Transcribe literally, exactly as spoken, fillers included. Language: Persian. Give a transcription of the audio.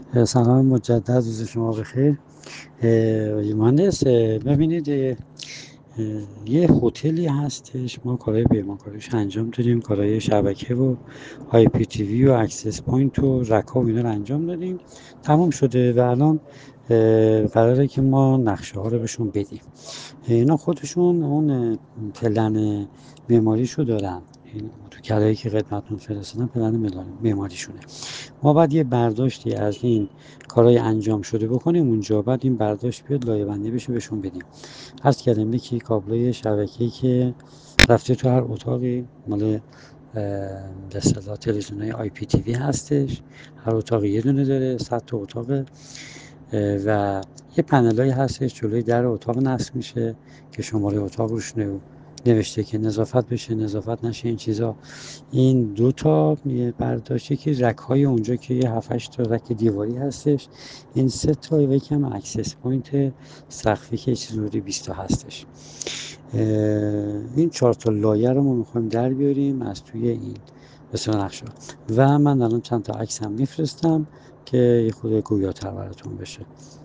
سلام مجدد، روز شما بخیر. اه، مهندس، اه، ببینید، اه، اه، یه هتلی هستش، ما کارهای پیمانکاریش انجام دادیم، کارهای شبکه و آی پی تی وی و اکسس پوینت و رکا و اینا رو انجام دادیم، تمام شده و الان اه، قراره که ما نقشه ها رو بهشون بدیم. اینا خودشون اون اه، پلن معماریشو دارن. این اتوکلایی که خدمتتون فرستادم پلن مل- معماریشونه. ما باید یه برداشتی از این کارهای انجام شده بکنیم اونجا، بعد این برداشت بیاد لایه بندی بشه بهشون بدیم. عرض کردم یکی کابلای شبکه‌ای که رفته تو هر اتاقی، مال اه، به اصطلاح تلویزیونای آی پی تی وی هستش. هر اتاقی یه دونه داره، صد تا اتاقه. اه، و یه پنلایی هستش جلوی در اتاق نصب میشه که شماره اتاق روش نو- نوشته که نظافت بشه نظافت نشه این چیزا. این دو تا یه برداشته که رک های اونجا که یه هفت هشت تا رک دیواری هستش. این سه تا و یکم اکسس پوینت سقفی که چیز حدود بیست تا هستش. اه، این چهار تا لایه رو ما میخوایم در بیاریم از توی این مثلا نقشه. و من الان چند تا عکس هم میفرستم که یه خود گویاتر براتون بشه.